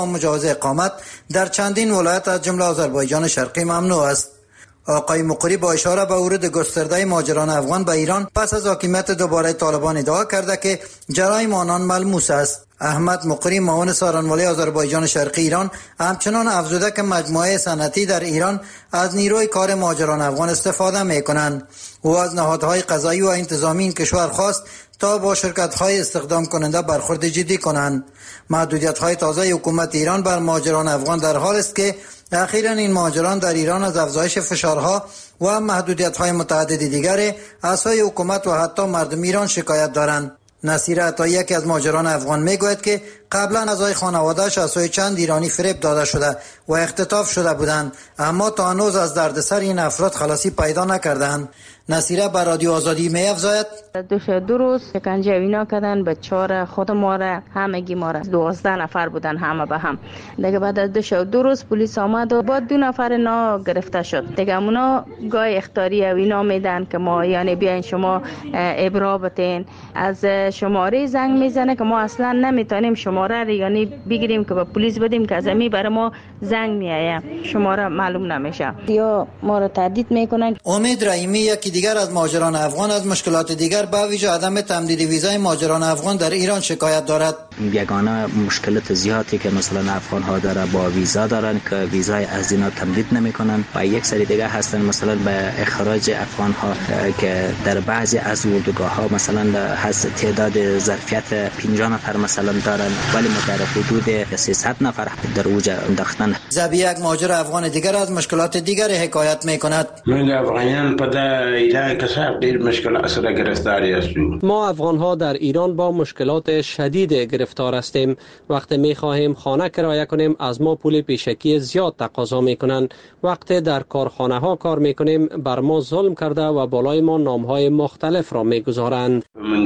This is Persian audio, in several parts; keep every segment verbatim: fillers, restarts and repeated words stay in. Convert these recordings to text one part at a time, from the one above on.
مجاز اقامت در چندین ولایت از جمله آذربایجان شرقی ممنوع است. آقای مقری با اشاره به ورود گسترده مهاجران افغان به ایران پس از حاکمیت دوباره طالبان ادعا کرده که جرایم آنان ملموس است. احمد مقری معاون سارنوالی آذربایجان شرقی ایران همچنان افزوده که مجموعه صنعتی در ایران از نیروی کار مهاجران افغان استفاده می‌کنند. او از نهادهای قضایی و انتظامی این کشور خواست تا با شرکت‌های استخدام کننده برخورد جدی کنند. محدودیت‌های تازه حکومت ایران بر مهاجران افغان در حال است که اخیراً این مهاجران در ایران از افزایش فشارها و محدودیت‌های متعدد دیگر از سوی حکومت و حتی مردم ایران شکایت دارند. نصیر عطایی یکی از مهاجران افغان میگوید که قبلا اعضای خانواده‌اش از سوی چند ایرانی فریب داده شده و اختطاف شده بودند، اما تا هنوز از دردسر این افراد خلاصی پیدا نکردند. نصیره بر رادیو آزادی می افزاید دو شب دو روز شکنجه اینا کردن، بچه‌ها خود ما را همگی ما را دوازده نفر بودن همه به هم. دیگه بعد از دو شب دو روز پلیس آمد و بعد دو نفر نا گرفته شد. دیگه اونا گای اختیاری و اینا میدن که ما یعنی بیاین شما ابرا بتین، از شماره زنگ میزنه که ما اصلا نمیتونیم شماره رو یعنی بگیریم که به پلیس بدیم که از می برای ما زنگ میایه، شماره معلوم نمیشه یا ما رو تهدید میکنن. امید رحیمی یکی دیگر از مهاجران افغان از مشکلات دیگر به ویژه عدم تمدید ویزای مهاجران افغان در ایران شکایت دارد. یگانه مشکلات زیادی که مثلا افغان ها داره با ویزا دارن که ویزای از اینا تمدید نمیکنن و یک سری دیگه هستن مثلا به اخراج افغان ها که در بعضی از اردوگاه ها مثلا هست تعداد ظرفیت پنجاه نفر مثلا دارن ولی ما در حدود سیصد نفر در اوج انداختن. زبی یک مهاجر افغان دیگر از مشکلات دیگر حکایت میکند. من افغانیان په ایران کې سخت ډیر مشکلات سره گرفتاری هستیم. ما افغان ها در ایران با مشکلات شدید گرفتار هستیم. وقتی می خواهیم خانه کرایه کنیم از ما پول پیشکی زیاد تقاضا میکنند. وقتی در کارخانه ها کار میکنیم بر ما ظلم کرده و بالای ما نام های مختلف را میگذارند.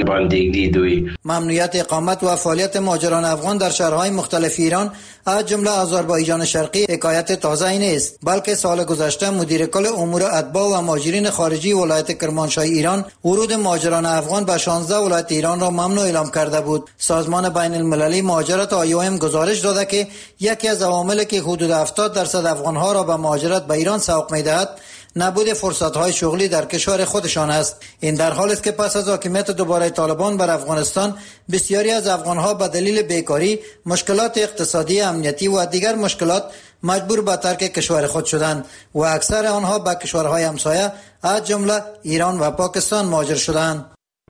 ممنوعیت اقامت و فعالیت مهاجران افغان در شهرهای مختلف ایران از جمله آذربایجان شرقی حکایت تازه‌ای نیست، بلکه سال گذشته مدیر کل امور اتباع و مهاجرین خارجی ولایت کرمانشاه ایران ورود مهاجران افغان به شانزده ولایت ایران را ممنوع اعلام کرده بود. سازمان بین المللی مهاجرت آی او ام گزارش داده که یکی از عواملی که حدود هفتاد درصد افغانها را به مهاجرت به ایران سوق می‌دهد نبود فرصت‌های شغلی در کشور خودشان است. این در حالی است که پس از حاکمیت دوباره طالبان بر افغانستان بسیاری از افغانها به دلیل بیکاری، مشکلات اقتصادی، امنیتی و دیگر مشکلات مجبور به ترک کشور خود شدند و اکثر آنها به کشورهای همسایه از جمله ایران و پاکستان مهاجر شدند.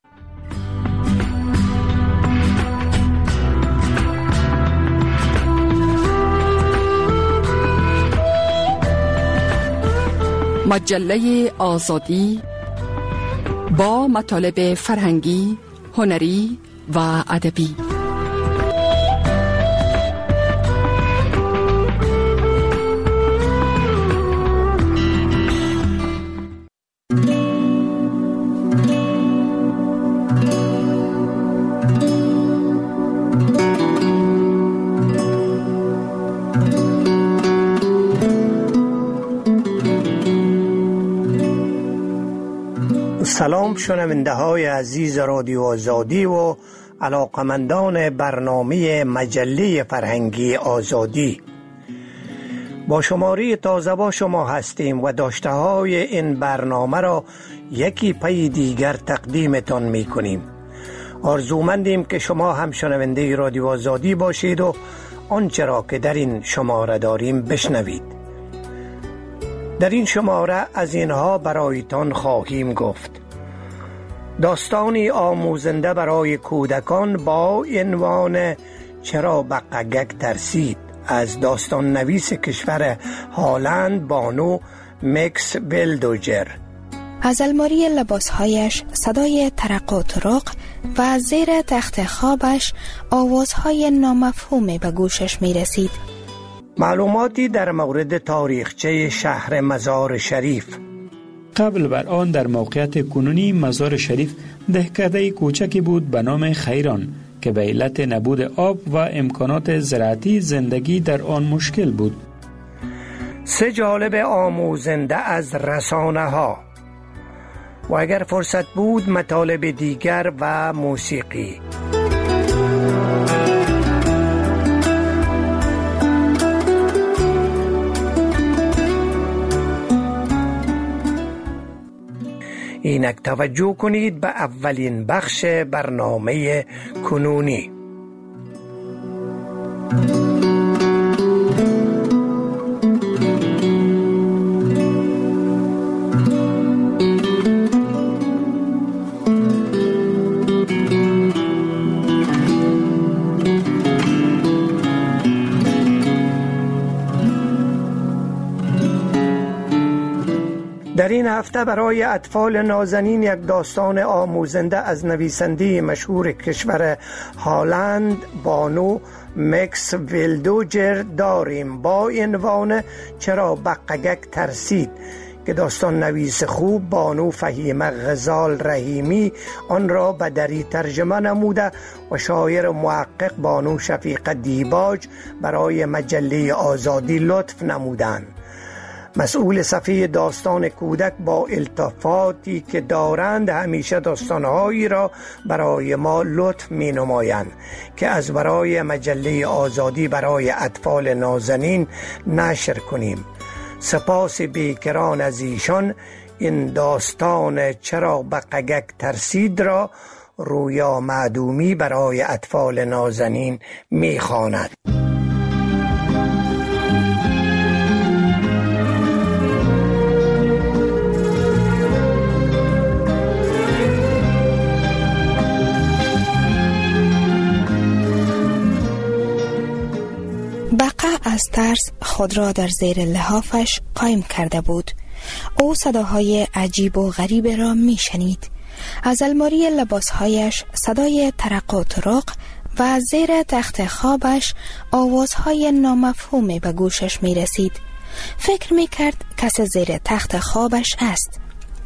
مجله آزادی با مطالب فرهنگی، هنری و ادبی. سلام شنونده های عزیز رادیو آزادی و علاقمندان برنامه مجله فرهنگی آزادی. با شماره تازه با شما هستیم و داشته های این برنامه را یکی پی دیگر تقدیمتان می کنیم. آرزومندیم که شما هم شنونده رادیو آزادی باشید و آنچه را که در این شماره داریم بشنوید. در این شماره از اینها برایتان خواهیم گفت: داستانی آموزنده برای کودکان با عنوان چرا بقگک ترسید از داستان نویس کشور هالند بانو مکس بلدوجر. از الماری لباسهایش صدای ترق و ترق و زیر تخت خوابش آوازهای نامفهومی به گوشش می رسید. معلوماتی در مورد تاریخچه شهر مزار شریف. قبل بر آن در موقعیت کنونی مزار شریف دهکده کوچکی بود به نام خیران که به علت نبود آب و امکانات زراعتی زندگی در آن مشکل بود. سه جالب آموزنده از رسانه ها و اگر فرصت بود مطالب دیگر و موسیقی. اینک توجه کنید به اولین بخش برنامه کنونی. در این هفته برای اطفال نازنین یک داستان آموزنده از نویسنده مشهور کشور هلند بانو مکس ویلدوجر داریم با عنوان چرا بقگک ترسید که داستان نویس خوب بانو فهیمه غزال رحیمی آن را به دری ترجمه نموده و شاعر محقق بانو شفیقه دیباج برای مجله آزادی لطف نمودند. مسئول صفحه داستان کودک با التفاتی که دارند همیشه داستانهایی را برای ما لطف می نمایند که از برای مجله آزادی برای اطفال نازنین نشر کنیم. سپاس بیکران از ایشان این داستان چرا بقگک ترسید را رویا معدومی برای اطفال نازنین می خواند. بقا از ترس خود را در زیر لحافش قایم کرده بود. او صداهای عجیب و غریب را می شنید. از الماری لباسهایش صدای ترق و ترق و زیر تخت خوابش آوازهای نامفهومی به گوشش می رسید. فکر می کرد کس زیر تخت خوابش است.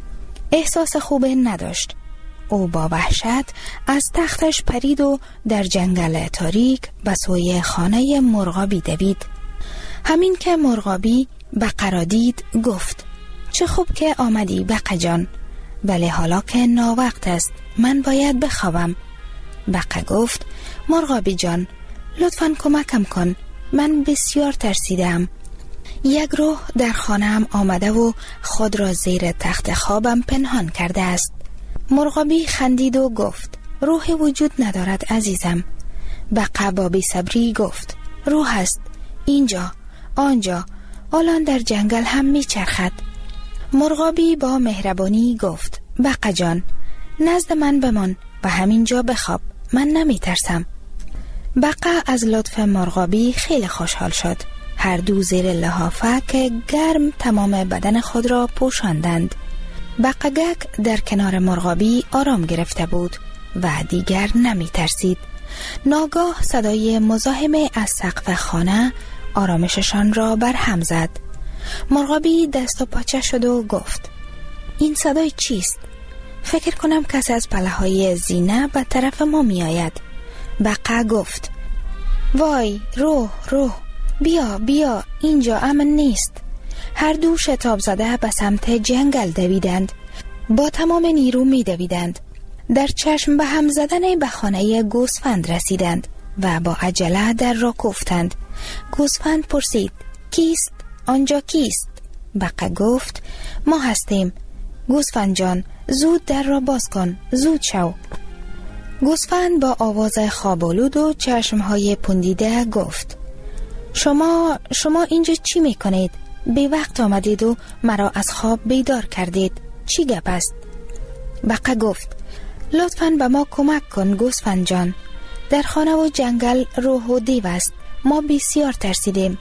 احساس خوب نداشت. او با وحشت از تختش پرید و در جنگل تاریک به سوی خانه مرغابی دوید. همین که مرغابی بقا را دید گفت چه خوب که آمدی بقا جان، ولی حالا که ناوقت است من باید بخوابم. بقا گفت مرغابی جان لطفاً کمکم کن، من بسیار ترسیدم. یک روح در خانه‌ام آمده و خود را زیر تخت خوابم پنهان کرده است. مرغابی خندید و گفت روح وجود ندارد عزیزم. بقا با بی‌صبری گفت روح است، اینجا، آنجا، الان در جنگل هم می چرخد. مرغابی با مهربانی گفت بقا جان نزد من بمان و همینجا بخواب، من نمی ترسم. بقا از لطف مرغابی خیلی خوشحال شد. هر دو زیر لحافک گرم تمام بدن خود را پوشاندند. بقگک در کنار مرغابی آرام گرفته بود و دیگر نمی ترسید. ناگاه صدای مزاحم از سقف خانه آرامششان را برهم زد. مرغابی دست و پاچه شد و گفت این صدای چیست؟ فکر کنم کسی از پله‌های زینه به طرف ما می آید. بقا گفت وای روح روح بیا بیا، اینجا امن نیست. هر دو شتاب زده به سمت جنگل دویدند. با تمام نیرو می دویدند. در چشم به هم زدن به خانه گوسفند رسیدند و با عجله در را کوفتند. گوسفند پرسید کیست؟ آنجا کیست؟ بقا گفت ما هستیم. گوسفند جان زود در را باز کن، زود شو. گوسفند با آواز خوابالود و چشمهای پندیده گفت شما شما اینجا چی میکنید؟ بی وقت آمدید و مرا از خواب بیدار کردید. چی گپ است؟ بقا گفت لطفاً به ما کمک کن گوسفند جان. در خانه و جنگل روح و دیو است. ما بسیار ترسیدیم.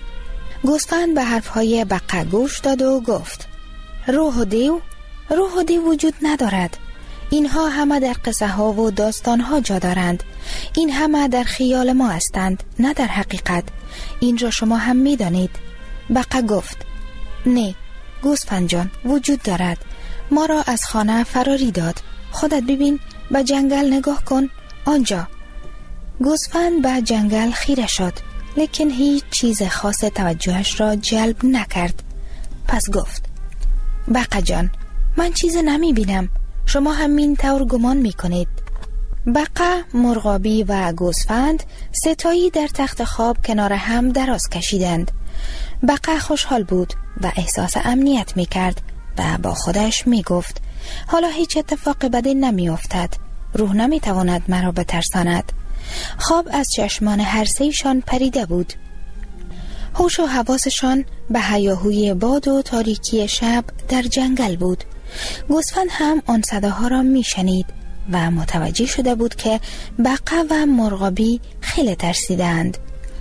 گوسفند به حرفهای بقا گوش داد و گفت روح و دیو؟ روح و دیو وجود ندارد. اینها همه در قصه ها و داستان ها جا دارند. این همه در خیال ما هستند، نه در حقیقت. این را شما هم می دانید. بقا گفت نه گوسفند جان وجود دارد. ما را از خانه فراری داد. خودت ببین، به جنگل نگاه کن، آنجا. گوسفند به جنگل خیره شد، لیکن هیچ چیز خاص توجهش را جلب نکرد. پس گفت بقا جان من چیز نمی بینم، شما همین طور گمان می کنید. بقا، مرغابی و گوسفند ستایی در تخت خواب کنار هم دراز کشیدند. بقا خوشحال بود و احساس امنیت می کرد و با خودش می گفت حالا هیچ اتفاق بدی نمی افتد. روح نمی تواند مرا بترساند. خواب از چشمان هر سه‌شان پریده بود. هوش و حواسشان به هیاهوی باد و تاریکی شب در جنگل بود. گوسفند هم آن صداها را می شنید و متوجه شده بود که بقه و مرغابی خیلی ترسیدند.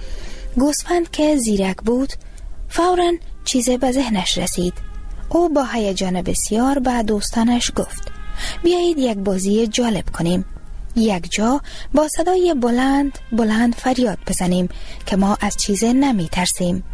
گوسفند که زیرک بود فوراً چیزی به ذهنش رسید. او با هیجان بسیار به دوستانش گفت بیایید یک بازی جالب کنیم. یک جا با صدای بلند بلند فریاد بزنیم که ما از چیزی نمی ترسیم.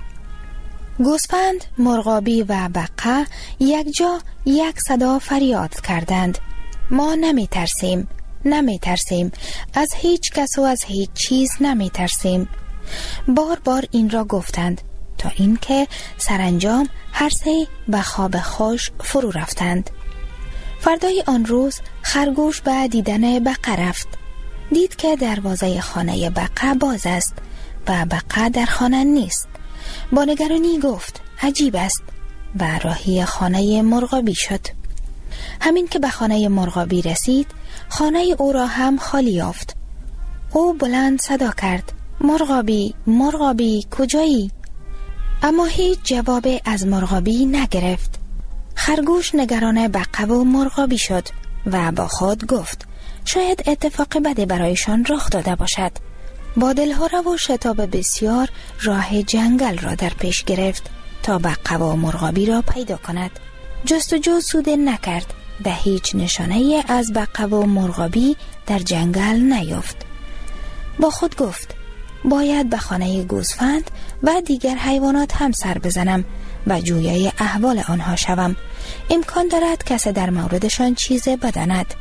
گوسفند، مرغابی و بقه یک جا یک صدا فریاد کردند. ما نمی ترسیم، نمی ترسیم، از هیچ کس و از هیچ چیز نمی ترسیم. بار بار این را گفتند تا اینکه سرانجام هر سه به خواب خوش فرو رفتند. فردای آن روز خرگوش به دیدن بقه رفت. دید که دروازه خانه بقه باز است و بقه در خانه نیست. با نگرانی گفت عجیب است و راهی خانه مرغابی شد. همین که به خانه مرغابی رسید خانه او را هم خالی یافت. او بلند صدا کرد مرغابی، مرغابی کجایی؟ اما هیچ جواب از مرغابی نگرفت. خرگوش نگران بقه و مرغابی شد و با خود گفت شاید اتفاق بدی برایشان رخ داده باشد. با دلهره و شتاب بسیار راه جنگل را در پیش گرفت تا بقه و مرغابی را پیدا کند. جستجو سود نکرد و هیچ نشانه از بقه و مرغابی در جنگل نیافت. با خود گفت باید به خانه گوسفند و دیگر حیوانات هم سر بزنم و جویای احوال آنها شوم. امکان دارد کسی در موردشان چیزی بداند.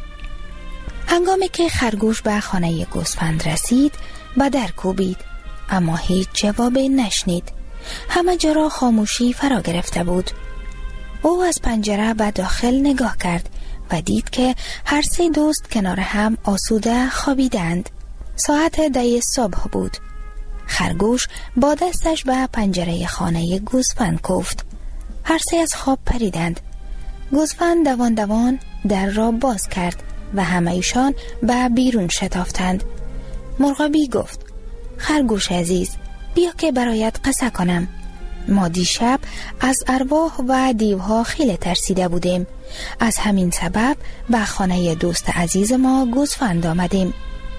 هنگامی که خرگوش به خانه گوسفند رسید به در کوبید اما هیچ جوابی نشنید. همه جا را خاموشی فرا گرفته بود. او از پنجره به داخل نگاه کرد و دید که هر سه دوست کنار هم آسوده خوابیدند. ساعت ده صبح بود. خرگوش با دستش به پنجره خانه گوسفند کوفت. هر سه از خواب پریدند. گوسفند دوان دوان در را باز کرد و همه ایشان به بیرون شتافتند. مرغابی گفت خرگوش عزیز بیا که برایت قصه کنم. ما دیشب از ارواح و دیوها خیلی ترسیده بودیم. از همین سبب به خانه دوست عزیز ما گوسفند آمدیم.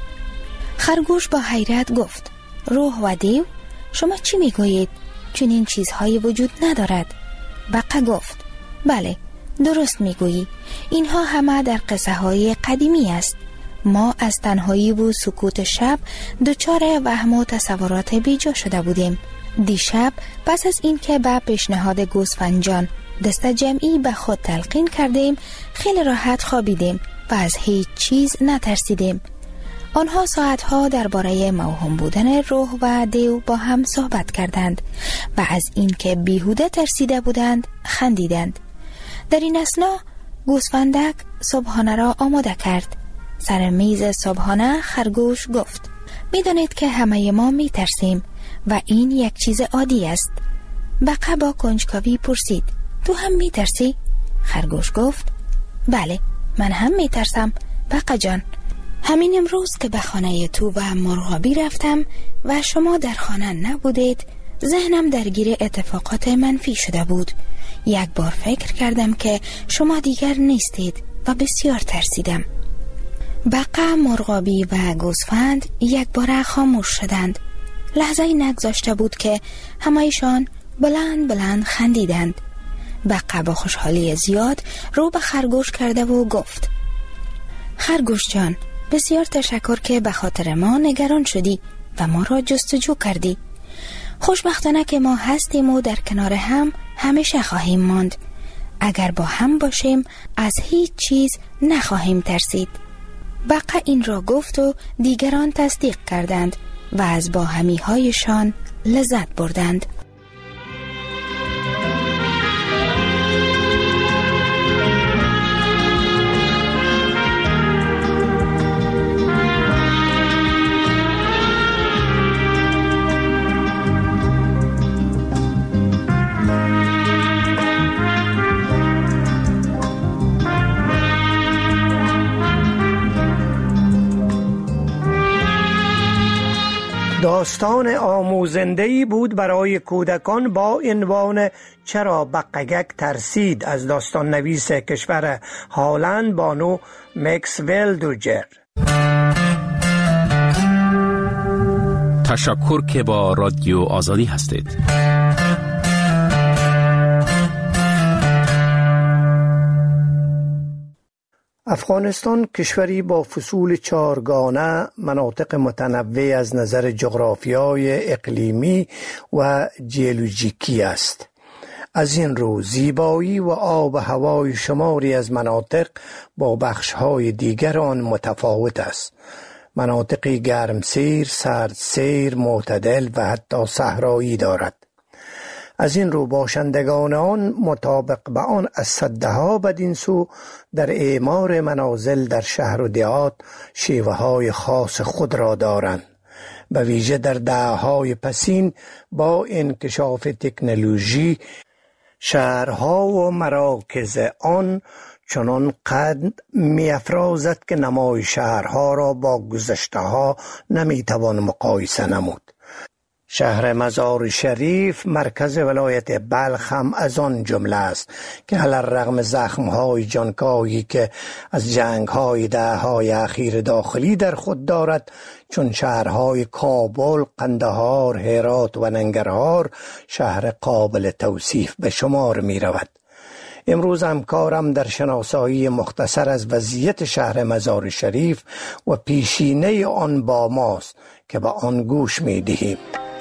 خرگوش با حیرت گفت روح و دیو؟ شما چی میگویید؟ چون این چیزهایی وجود ندارد. بقه گفت بله درست میگویی. اینها همه در قصه های قدیمی است. ما از تنهایی و سکوت شب دچار وهم و تصورات بیجا شده بودیم. دیشب پس از این که به پیشنهاد گوسفند جان دست جمعی به خود تلقین کردیم خیلی راحت خوابیدیم و از هیچ چیز نترسیدیم. آنها ساعتها درباره موهوم بودن روح و دیو با هم صحبت کردند و از این که بیهوده ترسیده بودند خندیدند. در این اثنا گوسفندک صبحانه را آماده کرد. سر میز صبحانه خرگوش گفت میدانید که همه ما می ترسیم و این یک چیز عادی است. بقه با کنجکاوی پرسید تو هم می ترسی؟ خرگوش گفت بله من هم می ترسم بقه جان. همین امروز که به خانه تو و مرغابی رفتم و شما در خانه نبودید ذهنم درگیر اتفاقات منفی شده بود. یک بار فکر کردم که شما دیگر نیستید و بسیار ترسیدم. بقه، مرغابی و گوسفند یک بار خاموش شدند. لحظه نگذاشته بود که همه‌شان بلند بلند خندیدند. بقه با خوشحالی زیاد رو به خرگوش کرده و گفت خرگوش جان بسیار تشکر که به خاطر ما نگران شدی و ما را جستجو کردی. خوشبختانه که ما هستیم و در کنار هم همیشه خواهیم ماند. اگر با هم باشیم از هیچ چیز نخواهیم ترسید. بقه این را گفت و دیگران تصدیق کردند و از باهمی هایشان لذت بردند. داستان آموزنده‌ای بود برای کودکان با عنوان چرا بقگک ترسید از داستان نویس کشور هالند بانو مکسول دوجر. تشکر که با رادیو آزادی هستید. افغانستان کشوری با فصول چارگانه، مناطق متنوع از نظر جغرافیای اقلیمی و جیولوژیکی است. از این رو زیبایی و آب و هوای شماری از مناطق با بخش‌های دیگر آن متفاوت است. مناطقی گرمسیر، سردسیر، معتدل و حتی صحرایی دارد. از این رو باشندگان آن مطابق به آن از صدها بدین سو در اعمار منازل در شهر و دهات شیوه های خاص خود را دارند. به ویژه در دهه‌های پسین با انکشاف تکنولوژی شهرها و مراکز آن چنان قد می افرازد که نمای شهرها را با گذشته ها نمی توان مقایسه نمود. شهر مزار شریف مرکز ولایت بلخ هم از آن جمله است که علی‌الرغم زخم‌های جانکاهی که از جنگ‌های دهه‌های اخیر داخلی در خود دارد، چون شهرهای کابل، قندهار، هرات و ننگرهار شهر قابل توصیف به شمار می‌رود. امروز همکارم در شناسایی مختصر از وضعیت شهر مزار شریف و پیشینه آن با ماست که به آن گوش می‌دهیم.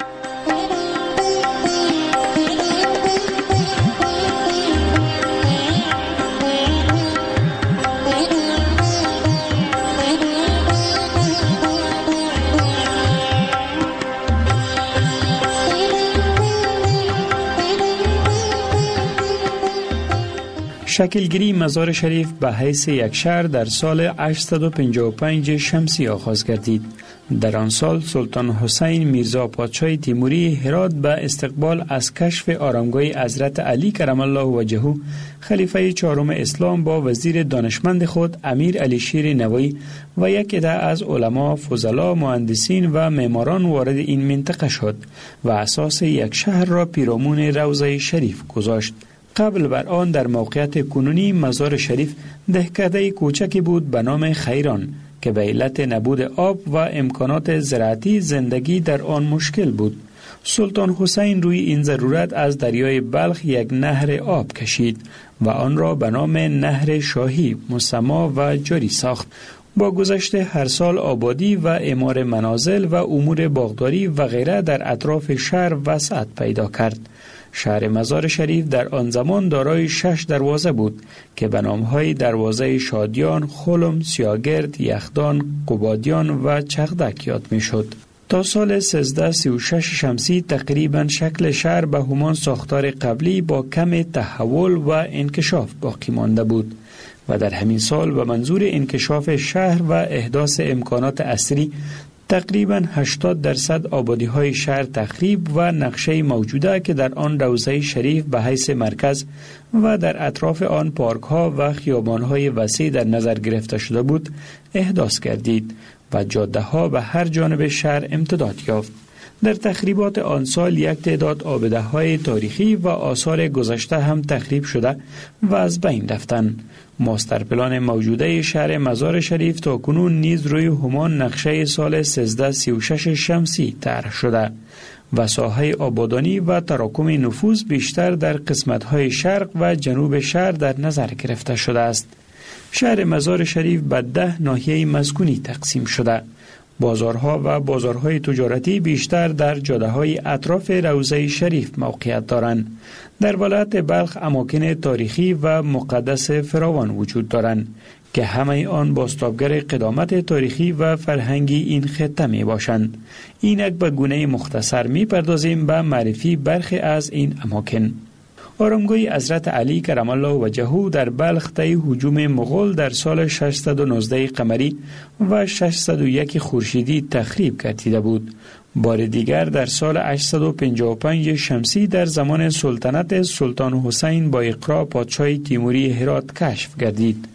شکلگیری مزار شریف به حیث یک شهر در سال هشتصد و پنجاه و پنج شمسی آغاز گردید. در آن سال سلطان حسین میرزا پادشاه تیموری هرات به استقبال از کشف آرامگاه حضرت علی کرم الله وجهه خلیفه چهارم اسلام با وزیر دانشمند خود امیر علی شیر نوایی و یک عده از علما، فضلا، مهندسین و معماران وارد این منطقه شد و اساس یک شهر را پیرامون روضه شریف گذاشت. قبل بر آن در موقعیت کنونی مزار شریف دهکده کوچکی بود به نام خیران که به علت نبود آب و امکانات زراعتی زندگی در آن مشکل بود. سلطان حسین روی این ضرورت از دریای بلخ یک نهر آب کشید و آن را به نام نهر شاهی مسما و جاری ساخت. با گذشت هر سال آبادی و اعمار منازل و امور باغداری و غیره در اطراف شهر وسعت پیدا کرد. شهر مزار شریف در آن زمان دارای شش دروازه بود که به نام‌های دروازه شادیان، خلم، سیاگرد، یخدان، قبادیان و چغدک یاد می‌شد. تا سال سیزده سی و شش شمسی تقریبا شکل شهر به همان ساختار قبلی با کم تحول و انکشاف باقی مانده بود و در همین سال به منظور انکشاف شهر و احداث امکانات عصری تقریباً هشتاد درصد آبادی‌های شهر تخریب و نقشه موجوده که در آن روضه شریف به حیث مرکز و در اطراف آن پارک‌ها و خیابان‌های وسیع در نظر گرفته شده بود احداث گردید و جاده‌ها به هر جانب شهر امتداد یافت. در تخریبات آن سال یک تعداد آبده‌های تاریخی و آثار گذشته هم تخریب شده و از بین رفتند. ماستر پلان موجوده شهر مزار شریف تا کنون نیز روی همان نقشه سال سیزده سی و شش شمسی طرح شده و ساحه آبادانی و تراکم نفوذ بیشتر در قسمت‌های شرق و جنوب شهر در نظر گرفته شده است. شهر مزار شریف به ده ناحیه مسکونی تقسیم شده. بازارها و بازارهای تجارتی بیشتر در جاده‌های اطراف روضه شریف موقعیت دارند. در ولایت بلخ اماکن تاریخی و مقدس فراوان وجود دارند که همه آن بازتابگر قدامت تاریخی و فرهنگی این خطه می باشند. اینک به گونه مختصر می پردازیم به معرفی برخی از این اماکن. آرامگاه حضرت علی کرم الله وجهه در بلخ طی هجوم مغول در سال ششصد و نوزده قمری و ششصد و یک خورشیدی تخریب گردیده بود. بار دیگر در سال هشتصد و پنجاه و پنج شمسی در زمان سلطنت سلطان حسین با اقرا پادشاه تیموری هرات کشف گردید.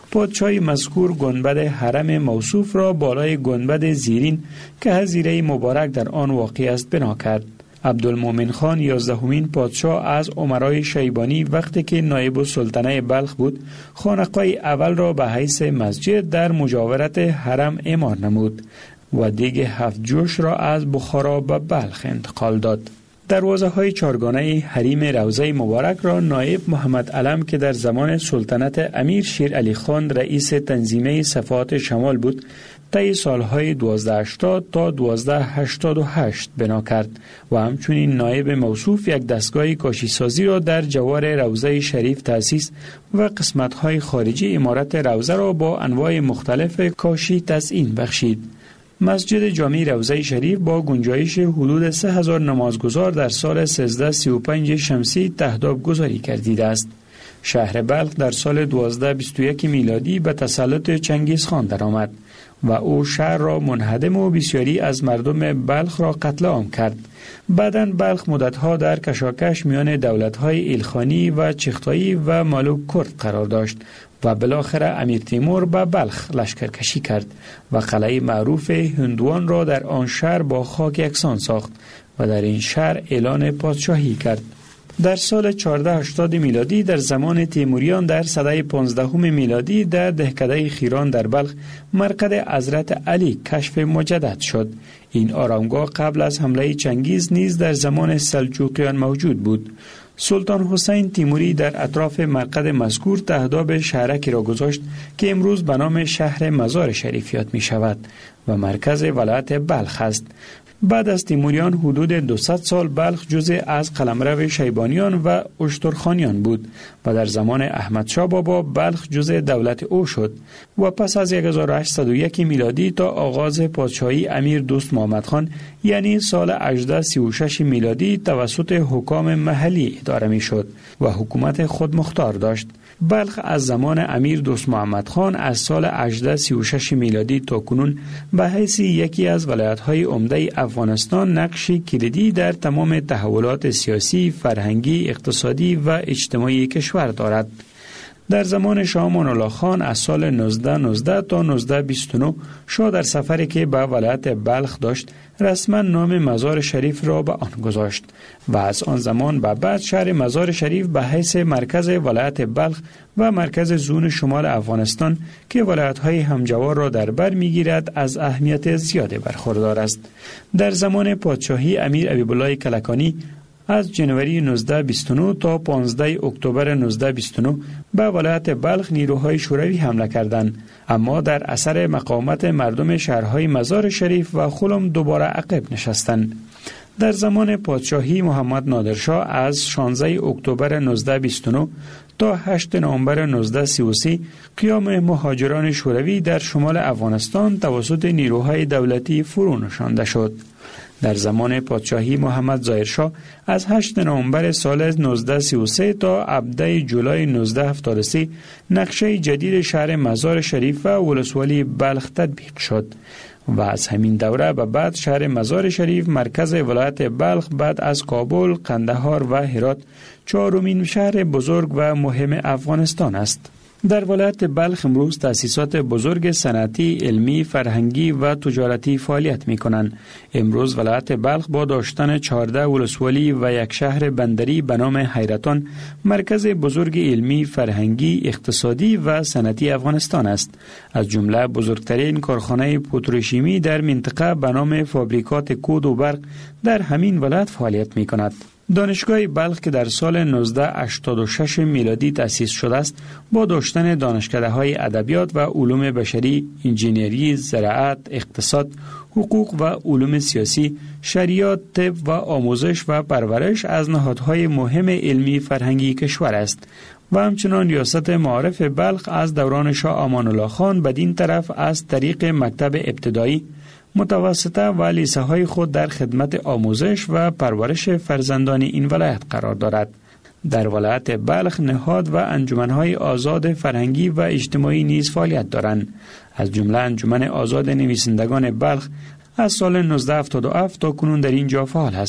پادشاه مذکور گنبد حرم موصوف را بالای گنبد زیرین که هزیره مبارک در آن واقع است بنا کرد. عبدالمومن خان یازدهمین پادشاه از امرای شیبانی وقتی که نایب السلطنه بلخ بود، خانقاه اول را به حیث مسجد در مجاورت حرم اعمار نمود و دیگ هفت جوش را از بخارا به بلخ انتقال داد. دروازه های چارگانه حریم روضه مبارک را نایب محمد علم که در زمان سلطنت امیر شیر علی خان رئیس تنظیمه صفات شمال بود، طی سالهای دوازده هشتاد تا دوازده هشتاد و هشت بنا کرد و همچنین نایب موصوف یک دستگاه کاشی سازی را در جوار روضه شریف تأسیس و قسمت‌های خارجی عمارت روضه را با انواع مختلف کاشی تزیین بخشید. مسجد جامع روضه شریف با گنجایش حدود سه هزار نمازگزار در سال سیزده سی و پنج شمسی تهداب گذاری کردیده است. شهر بلخ در سال دوازده بیست و یک میلادی به تسلط چنگیز خان درآمد و او شهر را منهدم و بسیاری از مردم بلخ را قتل عام کرد. بعداً بلخ مدتها در کشاکش میان دولت‌های ایلخانی و چغتایی و مالوک کرد قرار داشت و بالاخره امیر تیمور به بلخ لشکرکشی کرد و قلعه معروف هندوان را در آن شهر با خاک یکسان ساخت و در این شهر اعلان پادشاهی کرد. در سال چهارصد و هشتاد میلادی در زمان تیموریان در سده پانزدهم میلادی در دهکده خیران در بلخ مرقد حضرت علی کشف مجدد شد. این آرامگاه قبل از حمله چنگیز نیز در زمان سلجوقیان موجود بود. سلطان حسین تیموری در اطراف مرقد مذکور تهداب شهرکی را گذاشت که امروز به نام شهر مزار شریف یاد می شود و مرکز ولایت بلخ است. بعد از تیموریان حدود دویست سال بلخ جزء از قلمرو شیبانیان و اشترخانیان بود و در زمان احمد شاه بابا بلخ جزء دولت او شد و پس از هزار و هشتصد و یک میلادی تا آغاز پادشاهی امیر دوست محمد خان یعنی سال هجده سی و شش میلادی توسط حکام محلی اداره می شد و حکومت خودمختار داشت. بلخ از زمان امیر دوست محمد خان از سال هجده سی و شش میلادی تا کنون به حیث یکی از ولایت‌های عمده افغانستان نقشی کلیدی در تمام تحولات سیاسی، فرهنگی، اقتصادی و اجتماعی کشور دارد. در زمان شاه امان الله خان از سال نوزده نوزده تا نوزده بیست و نه شاه در سفری که به ولایت بلخ داشت رسما نام مزار شریف را به آن گذاشت و از آن زمان به بعد شهر مزار شریف به حیث مرکز ولایت بلخ و مرکز زون شمال افغانستان که ولایت‌های همجوار را در بر می‌گیرد از اهمیت زیادی برخوردار است. در زمان پادشاهی امیر حبیب‌الله کلکانی از جنوری نوزده بیست و نه تا پانزده اکتبر نوزده بیست و نه به ولایت بلخ نیروهای شوروی حمله کردند، اما در اثر مقاومت مردم شهرهای مزار شریف و خلم دوباره عقب نشستند. در زمان پادشاهی محمد نادرشاه از شانزده اکتبر نوزده بیست و نه تا هشتم نوامبر نوزده سی و سه قیام مهاجران شوروی در شمال افغانستان توسط نیروهای دولتی فرو نشانده شد. در زمان پادشاهی محمد ظاهرشاه از هشتم نوامبر سال نوزده سی و سه تا هفدهم جولای نوزده هفتاد و سه نقشه جدید شهر مزار شریف و ولسوالی بلخ تطبیق شد و از همین دوره به بعد شهر مزار شریف مرکز ولایت بلخ بعد از کابل، قندهار و هرات چهارمین شهر بزرگ و مهم افغانستان است. در ولایت بلخ امروز تأسیسات بزرگ صنعتی، علمی، فرهنگی و تجارتی فعالیت می کنند. امروز ولایت بلخ با داشتن چهارده ولسوالی و یک شهر بندری به نام حیرتان مرکز بزرگ علمی، فرهنگی، اقتصادی و صنعتی افغانستان است. از جمله بزرگترین کارخانه پتروشیمی در منطقه به نام فابریکات کود و برق در همین ولایت فعالیت می کند. دانشگاه بلخ که در سال نوزده هشتاد و شش میلادی تأسیس شده است، با داشتن دانشکده‌های ادبیات و علوم بشری، انجینری، زراعت، اقتصاد، حقوق و علوم سیاسی، شریعت، طب و آموزش و پرورش از نهادهای مهم علمی فرهنگی کشور است و همچنان ریاست معارف بلخ از دوران شاه امان الله خان بدین طرف از طریق مکتب ابتدایی، متوسطه و لیسه های خود در خدمت آموزش و پرورش فرزندان این ولایت قرار دارد. در ولایت بلخ نهاد و انجمنهای آزاد فرهنگی و اجتماعی نیز فعالیت دارند. از جمله انجمن آزاد نویسندگان بلخ از سال نوزده هفتاد و هفت تا کنون در اینجا فعال است.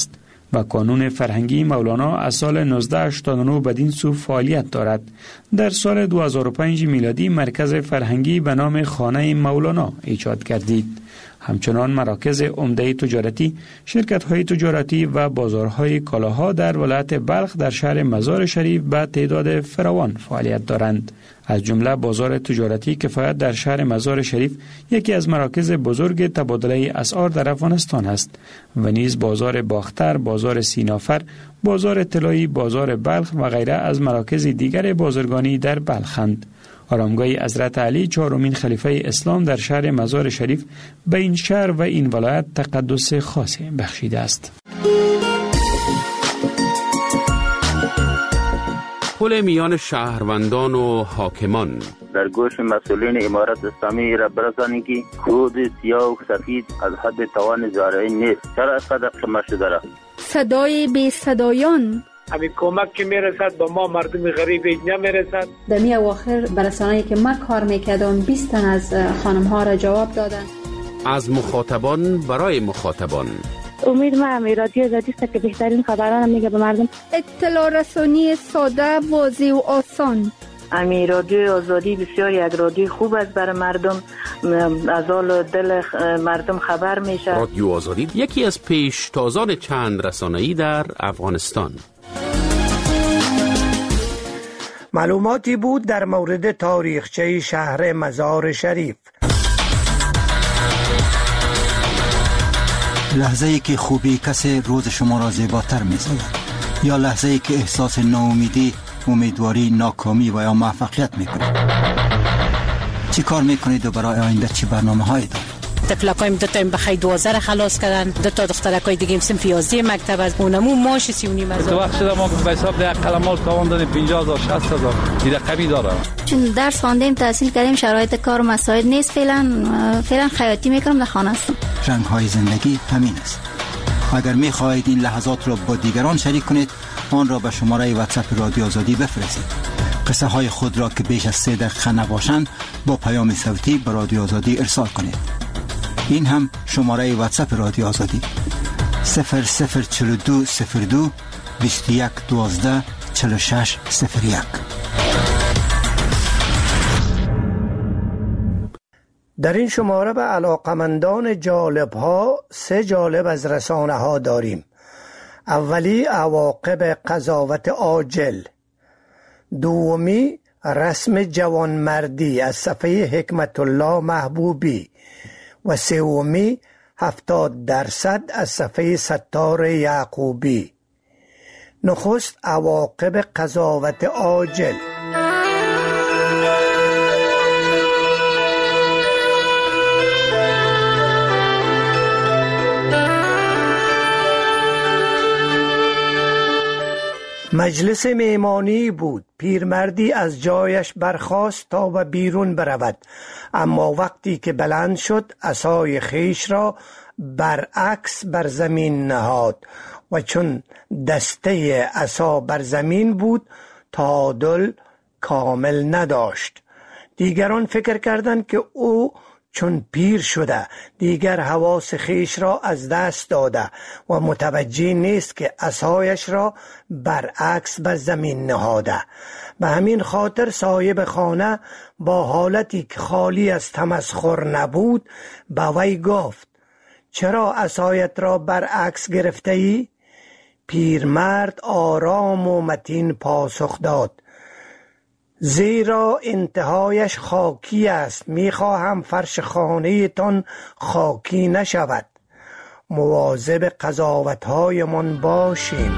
و کانون فرهنگی مولانا از سال نوزده هشتاد و نه بدین سو فعالیت دارد. در سال دو هزار و پنج میلادی مرکز فرهنگی به نام خانه مولانا ایجاد گردید. همچنان مراکز عمده تجارتی، شرکت‌های تجارتی و بازارهای کالاها در ولایت بلخ در شهر مزار شریف به تعداد فراوان فعالیت دارند. از جمله بازار تجارتی کفایت در شهر مزار شریف یکی از مراکز بزرگ تبادله اسعار در افغانستان است و نیز بازار باختر، بازار سینافر، بازار طلایی، بازار بلخ و غیره از مراکز دیگر بازرگانی در بلخند. آرامگاه حضرت علی چهارمین خلیفه اسلام در شهر مزار شریف به این شهر و این ولایت تقدس خاصی بخشیده است. پل میان شهروندان و حاکمان در گوش مسئولین امارت اسلامی را برسانید که کود سیاه و سفید از حد توان زارعی نیست. چرا از قدر شما شده را؟ صدای بی صدایان همین کمک که میرسد با ما مردم غریب نمیرسد. در می اواخر برسانه‌ای که ما کار میکردم بیست تن از خانم ها را جواب دادن. از مخاطبان برای مخاطبان. امید ما همی رادیو آزادی است که بهترین خبران میگه به مردم. اطلاع رسانی ساده، واضح و آسان. امی رادیو آزادی بسیار یک رادیو خوب است برای مردم، از حال دل مردم خبر میشه. رادیو آزادی یکی از پیشتازان چند رسانه‌ای در افغانستان. معلوماتی بود در مورد تاریخچه شهر مزار شریف. لحظه ای که خوبی کسی روز شما را زیباتر می سازد، یا لحظه ای که احساس ناامیدی، امیدواری، ناکامی و یا موفقیت می کنید. چی کار می کنید و برای آینده چی برنامه هایی دارید؟ تفلکایم دو تا بخی دوازده را خلاص کردن، دو تا دخترکای دیگه هم سنف یازده مکتب از اونمو ماش سی و نیم هزار. تو وقت شده ما به حساب ده قلمال تاوان دادیم پنجاه هزار شصت هزار دیده قوی داره. چون درس خواندیم تحصیل کردیم شرایط کار و مساعد نیست، فعلا فعلا خیاطی میکنم در خانه هستم. رنگ های زندگی همین است. اگر می خواهید این لحظات را با دیگران شریک کنید، آن را به شماره واتساپ رادیو آزادی بفرستید. قصه های خود را که بیش از سه دقیقه نباشند با پیام صوتی به رادیو آزادی ارسال کنید. این هم شماره واتساپ رادیو آزادی صفر صفر چهل و دو صفر دو بیست و یک دوازده چهل و شش صفر یک. در این شماره به علاقمندان جالب ها سه جالب از رسانه ها داریم. اولی عواقب قضاوت عاجل، دومی رسم جوانمردی از صفحه حکمت الله محبوبی و سومی هفتاد درصد از صفحه ستار یعقوبی. نخست عواقب قضاوت عاجل. مجلس میمانی بود. پیرمردی از جایش برخاست تا به بیرون برود، اما وقتی که بلند شد عصای خیش را برعکس بر زمین نهاد و چون دسته عصا بر زمین بود تعادل کامل نداشت. دیگران فکر کردند که او چون پیر شده دیگر حواس خیش را از دست داده و متوجه نیست که عصایش را برعکس بر زمین نهاده. به همین خاطر صاحب خانه با حالتی که خالی از تمسخر نبود به وی گفت: چرا عصایت را برعکس گرفته ای؟ پیرمرد آرام و متین پاسخ داد: زیرا انتهایش خاکی است، میخواهم فرش خانه تان خاکی نشود. مواظب قضاوت‌های من باشیم.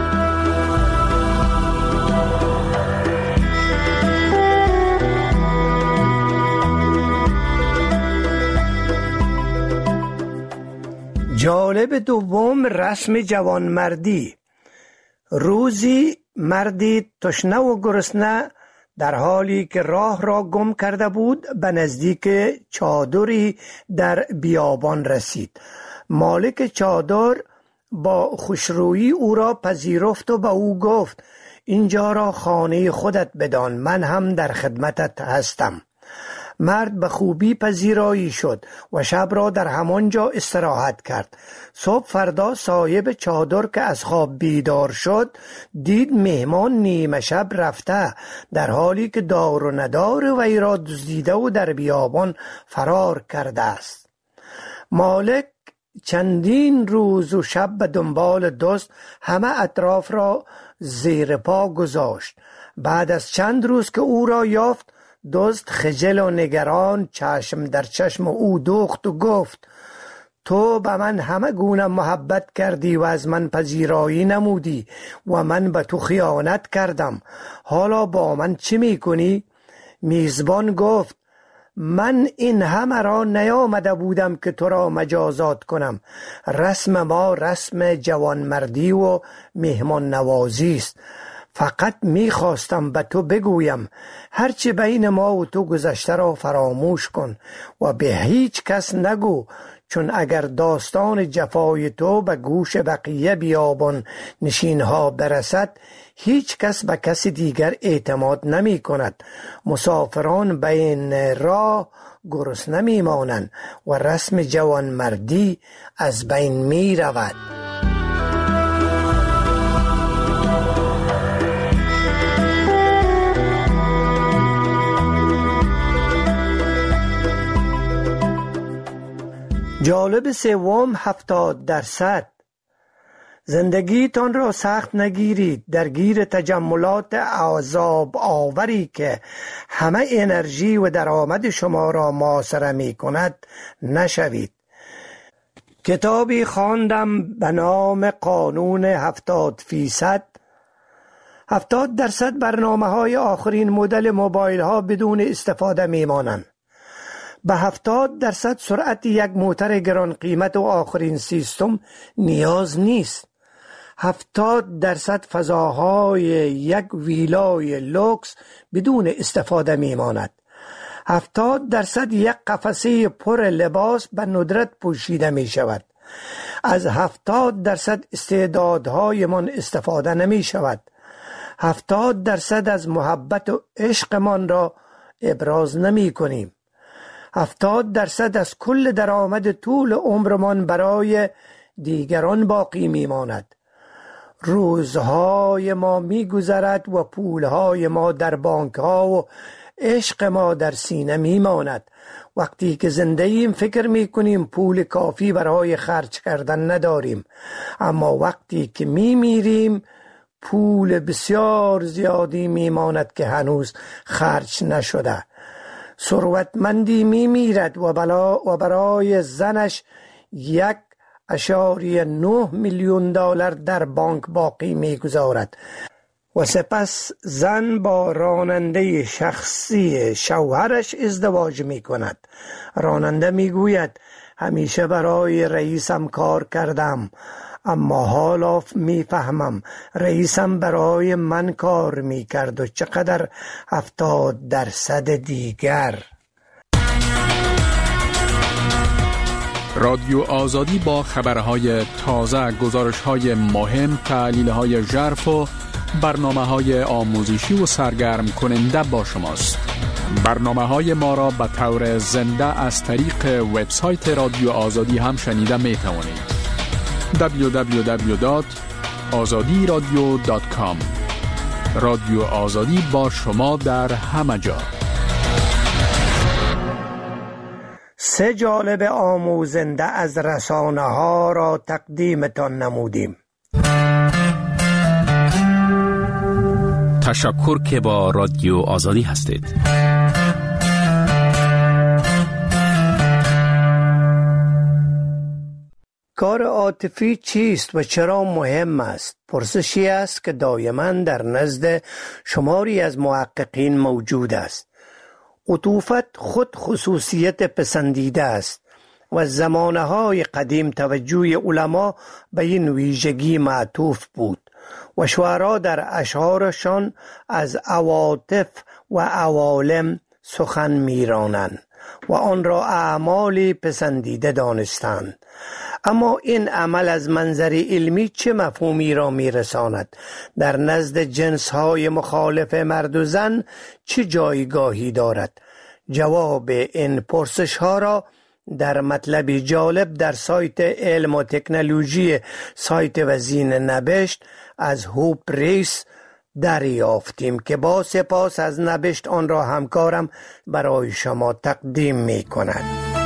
جالب دوم رسم جوانمردی. روزی مردی تشنه و گرسنه در حالی که راه را گم کرده بود به نزدیک چادری در بیابان رسید. مالک چادر با خوشرویی او را پذیرفت و به او گفت: اینجا را خانه خودت بدان، من هم در خدمتت هستم. مرد به خوبی پذیرایی شد و شب را در همانجا استراحت کرد. صبح فردا صاحب چادر که از خواب بیدار شد دید مهمان نیمه شب رفته، در حالی که دار و ندار وی را دزدیده و در بیابان فرار کرده است. مالک چندین روز و شب به دنبال دزد همه اطراف را زیر پا گذاشت. بعد از چند روز که او را یافت، دزد خجل و نگران چشم در چشم او دوخت و گفت: تو به من همه گونه محبت کردی و از من پذیرایی نمودی و من به تو خیانت کردم. حالا با من چی میکنی؟ میزبان گفت: من این همه را نیامده بودم که تو را مجازات کنم. رسم ما رسم جوانمردی و مهمان نوازی است. فقط میخواستم به تو بگویم هرچی بین ما و تو گذشته را فراموش کن و به هیچ کس نگو، چون اگر داستان جفای تو به گوش بقیه بیابان نشینها برسد، هیچ کس به کس دیگر اعتماد نمی کند. مسافران بین راه گرسنه نمی مانند و رسم جوانمردی از بین می رود. جالب سوم هفتاد درصد. زندگیتان را سخت نگیرید، درگیر تجملات عذاب آوری که همه انرژی و درآمد شما را محاصره می کند نشوید. کتابی خواندم به نام قانون هفتاد فیصد. هفتاد درصد برنامه های آخرین مدل موبایل ها بدون استفاده می مانند. به هفتاد درصد سرعت یک موتر گران قیمت و آخرین سیستم نیاز نیست. هفتاد درصد فضاهای یک ویلای لوکس بدون استفاده می ماند. هفتاد درصد یک قفسه پر لباس به ندرت پوشیده می شود. از هفتاد درصد استعدادهای من استفاده نمی شود. هفتاد درصد از محبت و عشقمان را ابراز نمی کنیم. هفتاد درصد از کل درآمد طول عمرمان برای دیگران باقی می ماند. روزهای ما می گذرد و پولهای ما در بانک ها و عشق ما در سینه می ماند. وقتی که زنده ایم فکر می کنیم پول کافی برای خرج کردن نداریم، اما وقتی که می میریم پول بسیار زیادی می ماند که هنوز خرج نشده. ثروتمندی می میرد و, بلا و برای زنش یک اشاری نه میلیون دلار در بانک باقی می گذارد و سپس زن با راننده شخصی شوهرش ازدواج می کند. راننده می گوید همیشه برای رئیسم کار کردم، اما حالا می فهمم رئیسم برای من کار می کرد و چقدر هفتاد درصد دیگر. رادیو آزادی با خبرهای تازه، گزارشهای مهم، تحلیلهای ژرف و برنامه‌های آموزشی و سرگرم کننده با شماست. برنامه‌های ما را به طور زنده از طریق وبسایت رادیو آزادی هم شنیده می توانید. دبلیو دبلیو دبلیو دات آزادی رادیو دات کام. رادیو آزادی با شما در همه جا. سه جالب آموزنده از رسانه ها را تقدیمتان نمودیم. تشکر که با رادیو آزادی هستید. کار عاطفی چیست و چرا مهم است؟ پرسشی است که دائما در نزد شماری از محققین موجود است. عطوفت خود خصوصیت پسندیده است و زمانه‌های قدیم توجه علما به این ویژگی معطوف بود و شعرا در اشعارشان از عواطف و عوالم سخن می‌رانند و آن را اعمالی پسندیده دانستند. اما این عمل از منظر علمی چه مفهومی را می‌رساند؟ در نزد جنس‌های مخالف مرد و زن چه جایگاهی دارد؟ جواب این پرسش ها را در مطلبی جالب در سایت علم و تکنولوژی سایت وزین نبشت از هوپ ریس دریافتیم که با سپاس از نبشت آن را همکارم برای شما تقدیم می کند.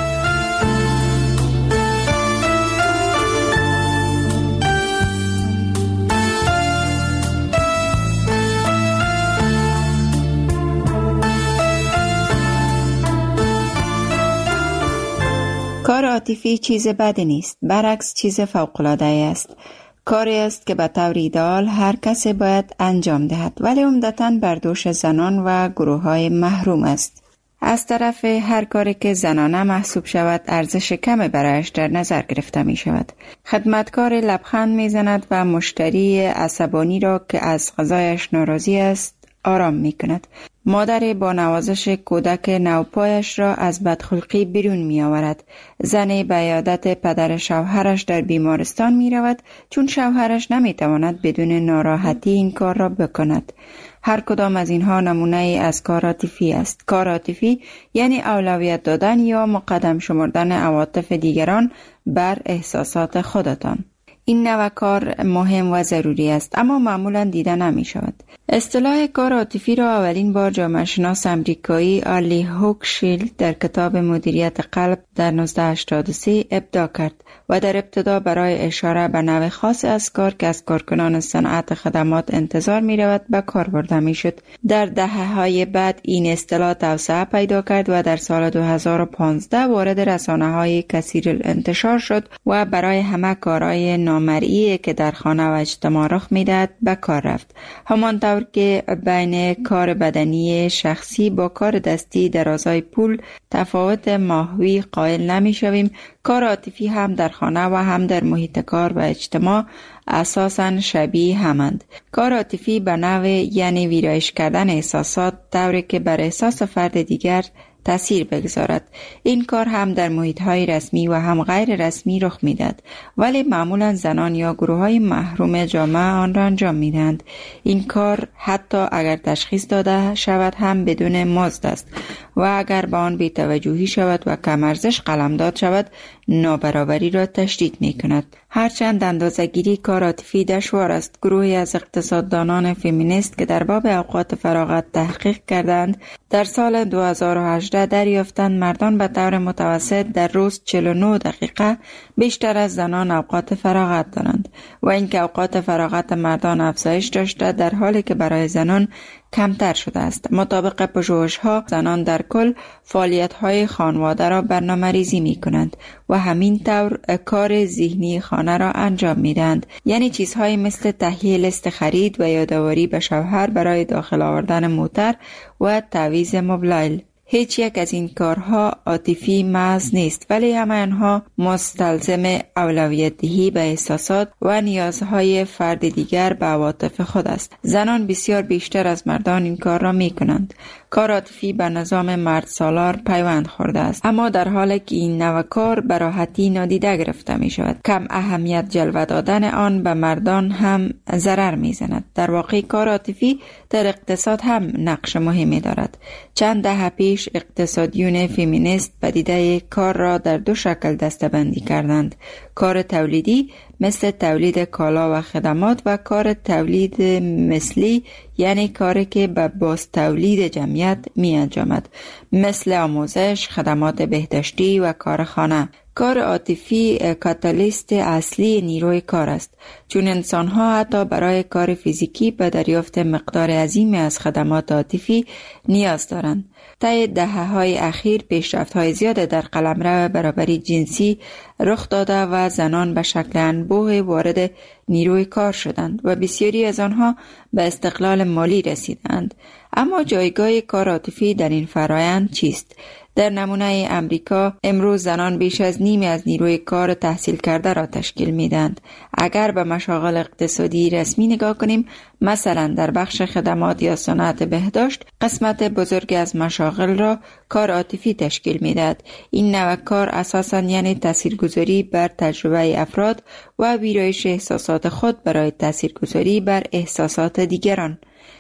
کار عاطفی چیز بدی نیست، برعکس چیز فوق‌العاده است. کاری است که به طور ایدئال هر کسی باید انجام دهد، ولی عمدتاً بر دوش زنان و گروه‌های محروم است. از طرف هر کاری که زنانه محسوب شود ارزش کمی برایش در نظر گرفته می شود. خدمتکار لبخند می زند و مشتری عصبانی را که از غذایش ناراضی است آرام می کند. مادر با نوازش کودک نوپایش را از بدخلقی بیرون می آورد. زن به عیادت پدر شوهرش در بیمارستان می رود چون شوهرش نمی تواند بدون ناراحتی این کار را بکند. هر کدام از اینها نمونه ای از کار عاطفی است. کار عاطفی یعنی اولویت دادن یا مقدم شمردن عواطف دیگران بر احساسات خودتان. این نوع کار مهم و ضروری است اما معمولا دیده نمی شود. اصطلاح کار عاطفی را اولین بار جامعه شناس امریکایی آلی هوکشیلد در کتاب مدیریت قلب در نوزده هشتاد و سه ابداع کرد و در ابتدا برای اشاره به نوع خاص از کار که از کارکنان صنعت خدمات انتظار می رود به کار برده می شد. در دهه‌های بعد این اصطلاح توسعه پیدا کرد و در سال دو هزار و پانزده وارد رسانه‌های کثیر الانتشار شد و برای همه کارهای نامرئی که در خانه و اجتماع رخ می‌دهد به کار رفت. همانطور که بین کار بدنی شخصی با کار دستی در ازای پول تفاوت ماهوی قائل نمی‌شویم، کار عاطفی هم در خانه و هم در محیط کار و اجتماع اساساً شبیه همند. کار عاطفی به نوع یعنی ویرایش کردن احساسات طوری که بر احساس فرد دیگر تأثیر بگذارد. این کار هم در محیط‌های رسمی و هم غیر رسمی رخ می‌دهد، ولی معمولاً زنان یا گروه‌های محروم جامعه آن را انجام می‌دهند. این کار حتی اگر تشخیص داده شود هم بدون مزد است و اگر به آن بی‌توجهی شود و کم ارزش قلمداد شود نابرابری را تشدید می‌کند. هرچند اندازه‌گیری کار عاطفی دشوار است، گروهی از اقتصاددانان فمینیست که در باب اوقات فراغت تحقیق کردند در سال دو هزار و هجده دریافتند مردان به طور متوسط در روز چهل و نه دقیقه بیشتر از زنان اوقات فراغت دارند و اینکه اوقات فراغت مردان افزایش داشته در حالی که برای زنان کمتر شده است. مطابق پژوهش‌ها زنان در کل فعالیت‌های خانواده را برنامه‌ریزی می‌کنند و همین طور کار ذهنی خانه را انجام می‌دهند، یعنی چیزهایی مثل تهیه لیست خرید و یادآوری به شوهر برای داخل آوردن موتر و تعویض موبایل. هیچ یک از این کارها عاطفی محض نیست، ولی همه آنها مستلزم اولویت دهی به احساسات و نیازهای فرد دیگر به عواطف خود است. زنان بسیار بیشتر از مردان این کار را می کنند. کار عاطفی به نظام مرد سالار پیوند خورده است، اما در حالی که این نوع کار به راحتی نادیده گرفته می شود. کم اهمیت جلوه دادن آن به مردان هم ضرر می زند. در واقع کار عاطفی در اقتصاد هم نقش مهمی دارد. چند دهه پیش اقتصادیون فمینیست پدیده کار را در دو شکل دسته‌بندی کردند: کار تولیدی مثل تولید کالا و خدمات و کار تولید مثلی یعنی کاری که به باز تولید جمعیت می انجامد مثل آموزش، خدمات بهداشتی و کارخانه. کار عاطفی کاتالیست اصلی نیروی کار است، چون انسان‌ها حتی برای کار فیزیکی به دریافت مقدار عظیمی از خدمات عاطفی نیاز دارند. طی دهه‌های اخیر پیشرفت‌های زیاد در قلمرو برابری جنسی رخ داده و زنان به شکل انبوه وارد نیروی کار شدند و بسیاری از آنها به استقلال مالی رسیدند. اما جایگاه کار عاطفی در این فرایند چیست؟ در نمونه امریکا امروز زنان بیش از نیمی از نیروی کار تحصیل کرده را تشکیل میدند. اگر به مشاغل اقتصادی رسمی نگاه کنیم، مثلا در بخش خدمات یا صنعت بهداشت، قسمت بزرگی از مشاغل را کار عاطفی تشکیل میدهد. این نوع کار اساساً یعنی تاثیرگذاری بر تجربه افراد و ویرایش احساسات خود برای تاثیرگذاری بر احساسات دیگران.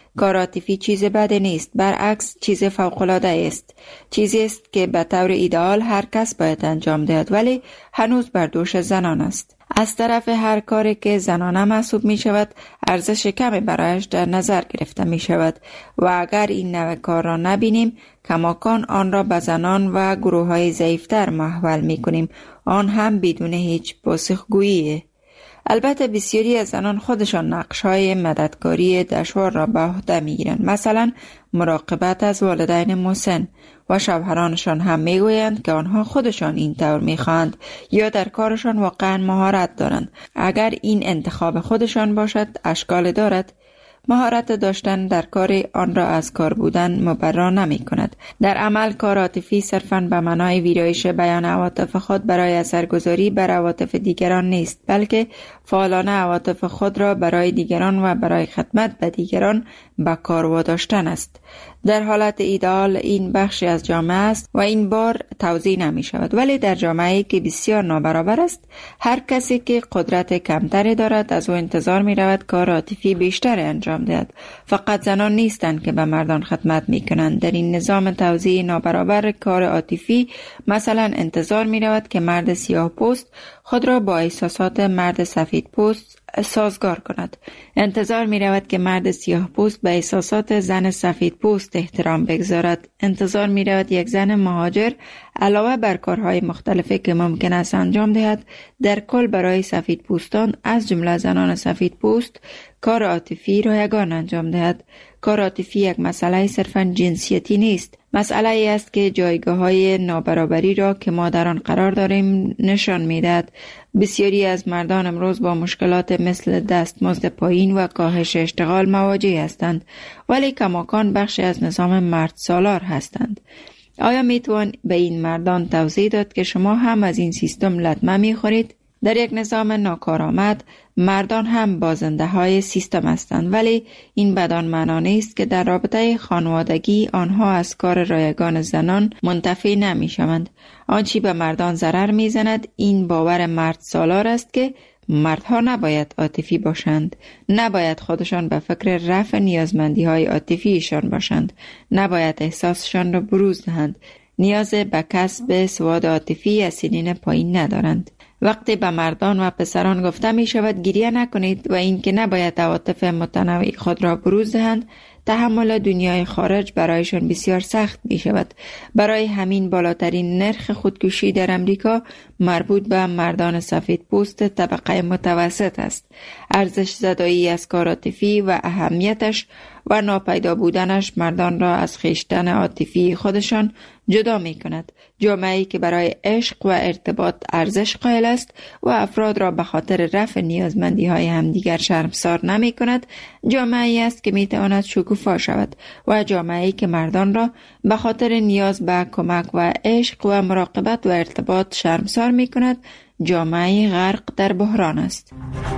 کار عاطفی چیز بد نیست، برعکس چیز فوق‌العاده است. چیزی است که به طور ایدئال هر کس باید انجام دهد، ولی هنوز بر دوش زنان است. از طرف هر کاری که زنانه محسوب می شود ارزش کمی برایش در نظر گرفته می شود و اگر این نوع کار را نبینیم کماکان آن را به زنان و گروه های ضعیفتر محول می کنیم، آن هم بدون هیچ پاسخگویی. البته بسیاری از زنان خودشان نقش‌های مددکاری دشوار را به عهده می‌گیرند، مثلا مراقبت از والدین مسن، و شوهرانشان هم میگویند که آنها خودشان این طور می‌خواهند یا در کارشان واقعا مهارت دارند. اگر این انتخاب خودشان باشد اشکال دارد. مهارت داشتن در کار آن را از کار بودن مبرا نمی کند. در عمل کار عاطفی صرفاً به معنای ویرایش بیان عواطف خود برای اثرگذاری بر عواطف دیگران نیست، بلکه فعالانه عواطف خود را برای دیگران و برای خدمت به دیگران به کار واداشتن است. در حالت ایدئال این بخشی از جامعه است و این بار توزیع نمی شود، ولی در جامعه‌ای که بسیار نابرابر است هر کسی که قدرت کمتری دارد از او انتظار می رود کار عاطفی بیشتر انجام دهد. فقط زنان نیستند که به مردان خدمت می کنند. در این نظام توزیع نابرابر کار عاطفی مثلا انتظار می رود که مرد سیاه پوست خود را با احساسات مرد سفید پوست سازگار کند. انتظار می رود که مرد سیاه پوست به احساسات زن سفید پوست احترام بگذارد. انتظار می رود یک زن مهاجر علاوه بر کارهای مختلفی که ممکن است انجام دهد در کل برای سفید پوستان از جمله زنان سفید پوست کار عاطفی را یگان انجام دهد. کار عاطفی یک مسئله صرفاً جنسیتی نیست. مسئله ای است که جایگاه های نابرابری را که ما در آن قرار داریم نشان می‌دهد. بسیاری از مردان امروز با مشکلات مثل دستمزد پایین و کاهش اشتغال مواجه هستند، ولی کماکان بخشی از نظام مرد سالار هستند. آیا میتوان به این مردان توضیح داد که شما هم از این سیستم لطمه میخورید؟ در یک نظام ناکارآمد مردان هم بازنده های سیستم هستند، ولی این بدان معنا نیست که در رابطه خانوادگی آنها از کار رایگان زنان منتفی نمی شوند. آنچه به مردان ضرر می زند این باور مرد سالار است که مردها نباید عاطفی باشند، نباید خودشان به فکر رفع نیازمندی های عاطفیشان باشند، نباید احساسشان را بروز دهند، نیاز به کسب سواد عاطفی از سنین پایین ندارند. وقتی به مردان و پسران گفته می شود گریه نکنید و اینکه نباید عواطف متنوع خود را بروز دهند، تحمل دنیای خارج برایشان بسیار سخت می شود. برای همین بالاترین نرخ خودکشی در امریکا مربوط به مردان سفید پوست طبقه متوسط است. ارزش زدایی از کار عاطفی و اهمیتش و ناپیدا بودنش مردان را از خویشتن عاطفی خودشان جدا می کند. جامعه‌ای که برای عشق و ارتباط ارزش قائل است و افراد را به خاطر رفع نیازمندی های همدیگر شرمسار نمی کند، جامعه‌ای است که می تواند شکوفا شود و جامعه‌ای که مردان را به خاطر نیاز به کمک و عشق و مراقبت و ارتباط شرمسار می کند، جامعه‌ای غرق در بحران است.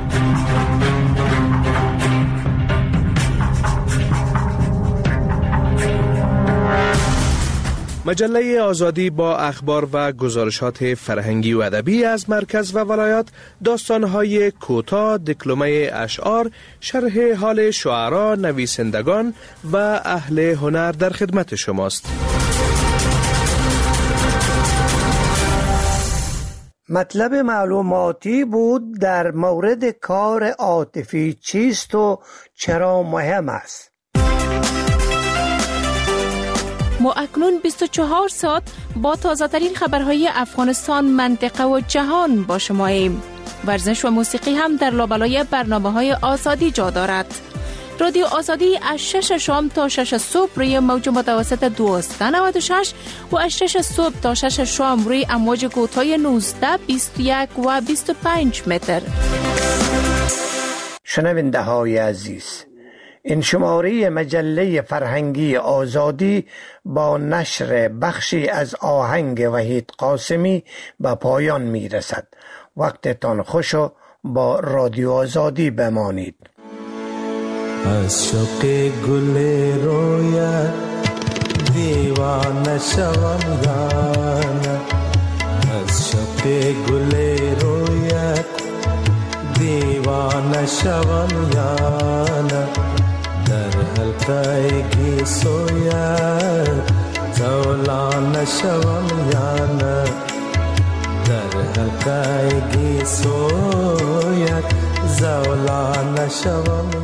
مجله آزادی با اخبار و گزارشات فرهنگی و ادبی از مرکز و ولایات، داستان‌های کوتاه، دکلمه اشعار، شرح حال شعرا، نویسندگان و اهل هنر در خدمت شماست. مطلب معلوماتی بود در مورد کار عاطفی چیست و چرا مهم است. ما اکنون بیست و چهار ساعت با تازه ترین خبرهای افغانستان، منطقه و جهان با شماییم. ورزش و موسیقی هم در لابلای برنامه‌های آزادی جا دارد. رادیو آزادی از شش شام تا شش صبح روی موج متوسط دویست و نود و شش و از شش صبح تا شش شام روی امواج کوتاه نوزده، بیست و یک و بیست و پنج متر. شنونده های عزیز، این شماره مجله فرهنگی آزادی با نشر بخشی از آهنگ وحید قاسمی به پایان می رسد. وقتتان خوش و با رادیو آزادی بمانید. از شوق گل رویت دیوانه شوم یانه، از شوق گل رویت دیوانه شوم یانه، در حلقه حلقه سویت زولان شوم یا نه در حلقه سویت زولان شوم